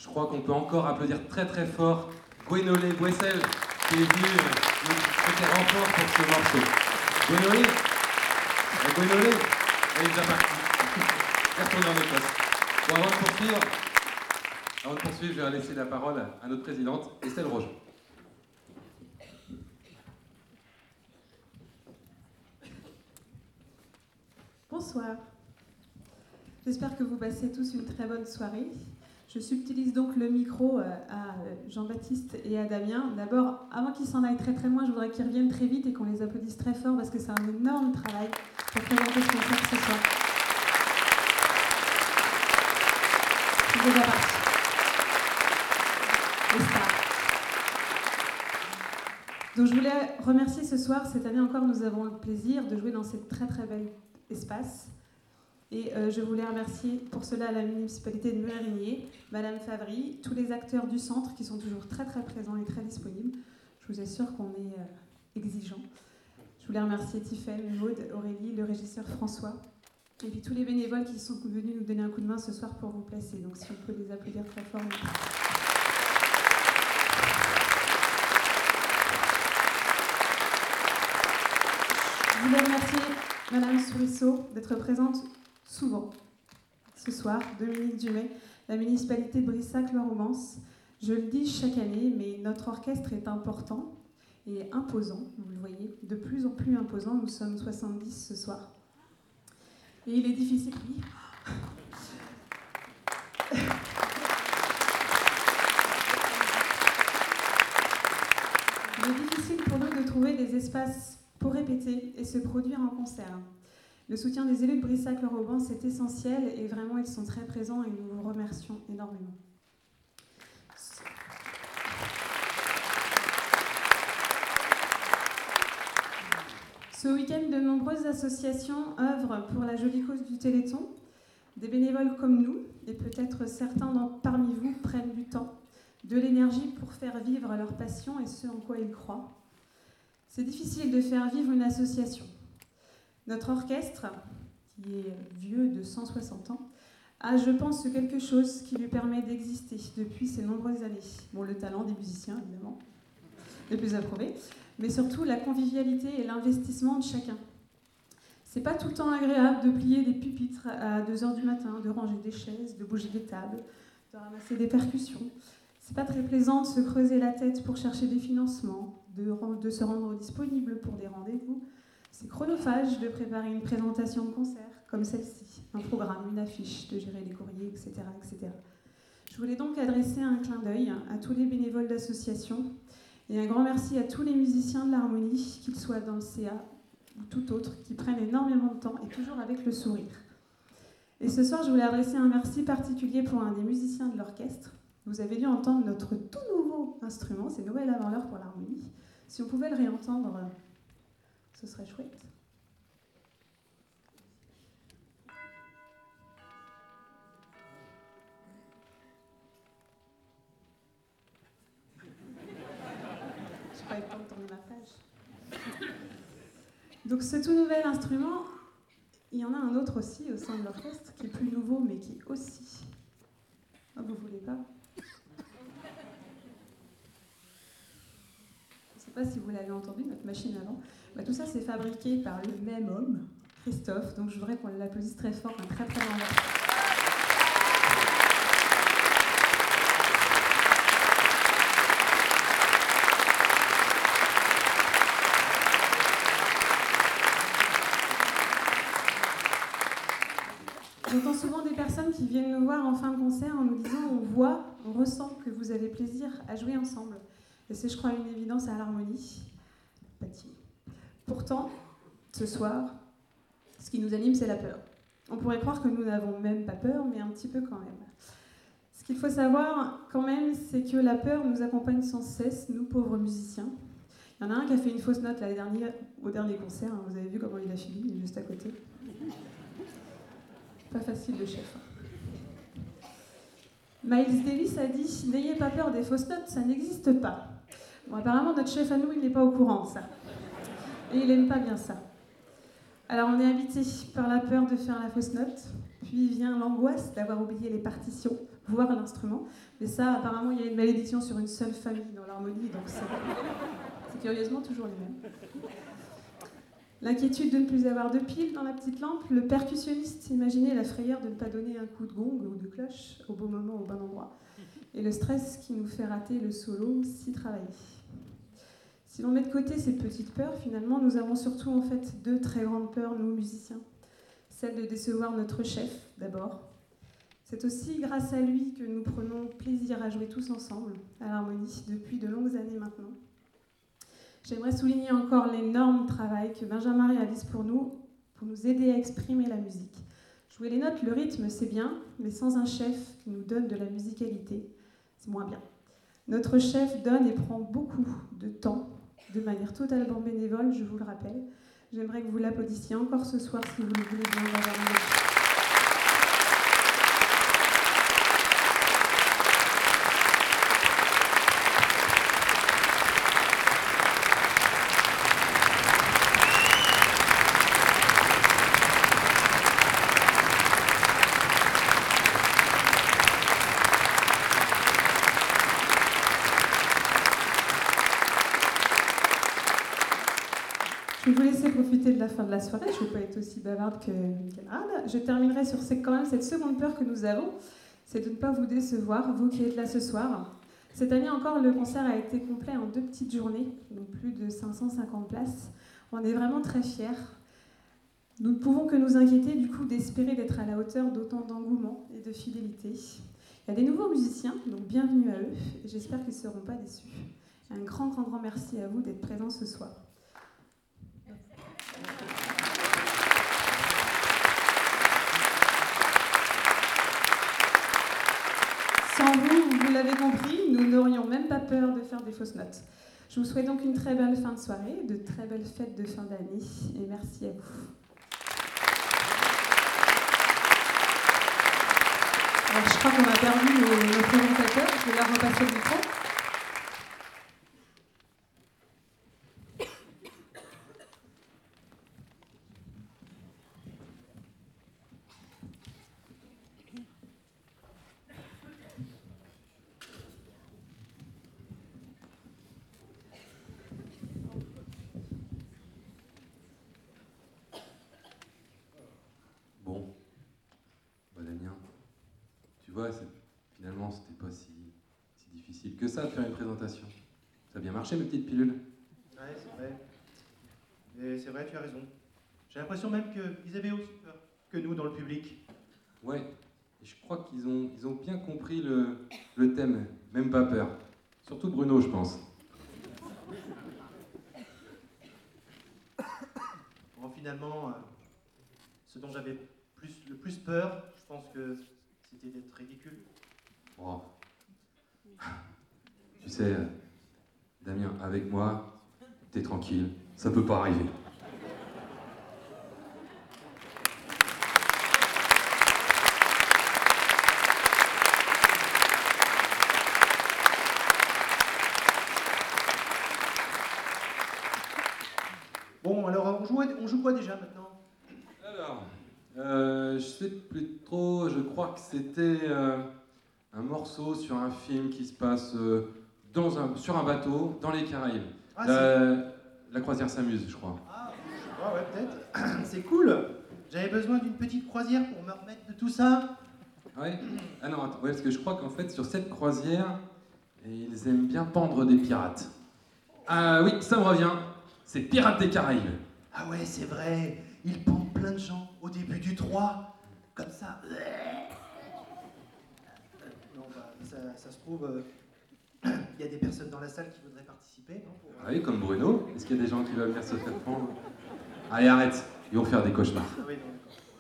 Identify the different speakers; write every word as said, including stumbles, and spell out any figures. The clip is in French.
Speaker 1: Je crois qu'on peut encore applaudir très très fort Gwenolé Boissel qui est venu nous prêter renfort pour ce morceau. Gwenolé, eh, Gwenolé, elle est déjà partie. Elle est retournée en Écosse. Bon, avant de poursuivre, avant de poursuivre, je vais laisser la parole à notre présidente, Estelle Roger.
Speaker 2: Bonsoir. J'espère que vous passez tous une très bonne soirée. Je subtilise donc le micro à Jean-Baptiste et à Damien. D'abord, avant qu'ils s'en aillent très très loin, je voudrais qu'ils reviennent très vite et qu'on les applaudisse très fort parce que c'est un énorme travail pour présenter ce concert ce soir. C'est déjà parti. Les stars. Donc je voulais remercier ce soir. Cette année encore, nous avons le plaisir de jouer dans ces très très belles espaces. Et euh, je voulais remercier pour cela la municipalité de Mérigny, Madame Favry, tous les acteurs du centre qui sont toujours très très présents et très disponibles. Je vous assure qu'on est euh, exigeants. Je voulais remercier Tiffaine, Maud, Aurélie, le régisseur François, et puis tous les bénévoles qui sont venus nous donner un coup de main ce soir pour vous placer. Donc si on peut les applaudir très fort. Je voulais remercier Madame Sourisseau d'être présente souvent ce soir, Dominique Dumay, la municipalité de Brissac-le-Romance. Je le dis chaque année, mais notre orchestre est important et imposant, vous le voyez, de plus en plus imposant. Nous sommes soixante-dix ce soir. Et il est difficile, oui. Il est difficile pour nous de trouver des espaces pour répéter et se produire en concert. Le soutien des élus de Brissac-le-Romance est essentiel et vraiment ils sont très présents et nous vous remercions énormément. Ce week-end, de nombreuses associations œuvrent pour la jolie cause du Téléthon. Des bénévoles comme nous, et peut-être certains parmi vous, prennent du temps, de l'énergie pour faire vivre leur passion et ce en quoi ils croient. C'est difficile de faire vivre une association. Notre orchestre, qui est vieux de cent soixante ans, a, je pense, quelque chose qui lui permet d'exister depuis ces nombreuses années. Bon, le talent des musiciens, évidemment, le plus approuvé, mais surtout la convivialité et l'investissement de chacun. C'est pas tout le temps agréable de plier des pupitres à deux heures du matin, de ranger des chaises, de bouger des tables, de ramasser des percussions. C'est pas très plaisant de se creuser la tête pour chercher des financements, de, de se rendre disponible pour des rendez-vous. C'est chronophage de préparer une présentation de concert comme celle-ci, un programme, une affiche, de gérer les courriers, et cetera, et cetera. Je voulais donc adresser un clin d'œil à tous les bénévoles d'association et un grand merci à tous les musiciens de l'harmonie, qu'ils soient dans le C A ou tout autre, qui prennent énormément de temps et toujours avec le sourire. Et ce soir, je voulais adresser un merci particulier pour un des musiciens de l'orchestre. Vous avez dû entendre notre tout nouveau instrument, c'est Noël avant l'heure pour l'harmonie. Si on pouvait le réentendre, ce serait chouette. Je n'ai pas eu le temps de tourner ma page. Donc ce tout nouvel instrument, il y en a un autre aussi au sein de l'orchestre qui est plus nouveau mais qui est aussi... Ah, vous voulez pas ? Je ne sais pas si vous l'avez entendu, notre machine avant. Bah, tout ça, c'est fabriqué par le même homme, Christophe. Donc, je voudrais qu'on l'applaudisse très fort, un très très grand merci. J'entends souvent des personnes qui viennent nous voir en fin de concert en nous disant on voit, on ressent que vous avez plaisir à jouer ensemble. Et c'est, je crois, une évidence à l'harmonie. Pourtant, ce soir, ce qui nous anime, c'est la peur. On pourrait croire que nous n'avons même pas peur, mais un petit peu quand même. Ce qu'il faut savoir, quand même, c'est que la peur nous accompagne sans cesse, nous pauvres musiciens. Il y en a un qui a fait une fausse note l'année dernière, au dernier concert. Hein, vous avez vu comment il a fini, il est juste à côté. Pas facile, le chef. Miles Davis a dit « N'ayez pas peur des fausses notes, ça n'existe pas ». Bon, apparemment, notre chef à nous, il n'est pas au courant de ça. Et il n'aime pas bien ça. Alors, on est habité par la peur de faire la fausse note, puis vient l'angoisse d'avoir oublié les partitions voir l'instrument. Mais ça, apparemment, il y a une malédiction sur une seule famille dans l'harmonie, donc c'est, c'est curieusement toujours les mêmes. L'inquiétude de ne plus avoir de pile dans la petite lampe, le percussionniste imaginait la frayeur de ne pas donner un coup de gong ou de cloche au bon moment, au bon endroit, et le stress qui nous fait rater le solo si travaillé. Si l'on met de côté ces petites peurs, finalement, nous avons surtout en fait deux très grandes peurs, nous musiciens. Celle de décevoir notre chef, d'abord. C'est aussi grâce à lui que nous prenons plaisir à jouer tous ensemble, à l'harmonie, depuis de longues années maintenant. J'aimerais souligner encore l'énorme travail que Benjamin réalise pour nous, pour nous aider à exprimer la musique. Jouer les notes, le rythme, c'est bien, mais sans un chef qui nous donne de la musicalité, c'est moins bien. Notre chef donne et prend beaucoup de temps, de manière totalement bénévole, je vous le rappelle. J'aimerais que vous l'applaudissiez encore ce soir, si vous le voulez bien. Benjamin. Je vais vous laisser profiter de la fin de la soirée, je ne vais pas être aussi bavarde que camarade. Je terminerai sur cette, quand même cette seconde peur que nous avons, c'est de ne pas vous décevoir, vous qui êtes là ce soir. Cette année encore, le concert a été complet en deux petites journées, donc plus de cinq cent cinquante places. On est vraiment très fiers. Nous ne pouvons que nous inquiéter du coup d'espérer d'être à la hauteur d'autant d'engouement et de fidélité. Il y a des nouveaux musiciens, donc bienvenue à eux, et j'espère qu'ils ne seront pas déçus. Un grand, grand, grand merci à vous d'être présents ce soir. Sans vous, vous l'avez compris, nous n'aurions même pas peur de faire des fausses notes. Je vous souhaite donc une très belle fin de soirée, de très belles fêtes de fin d'année, et merci à vous. Alors, je crois qu'on a perdu nos, nos présentateurs, je vais leur repasser le micro.
Speaker 1: Tu vois, c'est, finalement, c'était pas si, si difficile que ça de faire une présentation. Ça a bien marché, mes petites pilules.
Speaker 3: Ouais, c'est vrai. Et c'est vrai, tu as raison. J'ai l'impression même qu'ils avaient aussi peur que nous dans le public.
Speaker 1: Ouais, et je crois qu'ils ont, ils ont bien compris le, le thème, même pas peur. Surtout Bruno, je pense.
Speaker 3: Bon, finalement, euh, ce dont j'avais plus, le plus peur, je pense que c'était d'être ridicule.
Speaker 1: Oh. Tu sais, euh, Damien, avec moi, t'es tranquille, ça peut pas arriver.
Speaker 3: Bon, alors on joue, on joue quoi déjà maintenant?
Speaker 1: Alors, euh, je sais plus trop, je crois que c'était euh, un morceau sur un film qui se passe euh, dans un, sur un bateau, dans les Caraïbes.
Speaker 3: Ah,
Speaker 1: la, la croisière s'amuse, je crois.
Speaker 3: Ah, je sais pas, ouais, peut-être. C'est cool. J'avais besoin d'une petite croisière pour me remettre de tout ça.
Speaker 1: Ouais. Ah non, attends, ouais, parce que je crois qu'en fait, sur cette croisière, ils aiment bien pendre des pirates. Ah oui, ça me revient. C'est Pirates des Caraïbes.
Speaker 3: Ah ouais, c'est vrai. Ils pendent plein de gens au début du trois. Comme ça. Non, bah, ça, ça se trouve, euh, il y a des personnes dans la salle qui voudraient participer, non pour...
Speaker 1: Ah oui, comme Bruno. Est-ce qu'il y a des gens qui veulent venir se faire prendre? Allez, arrête. Ils vont faire des cauchemars.
Speaker 3: Ah oui, non, d'accord.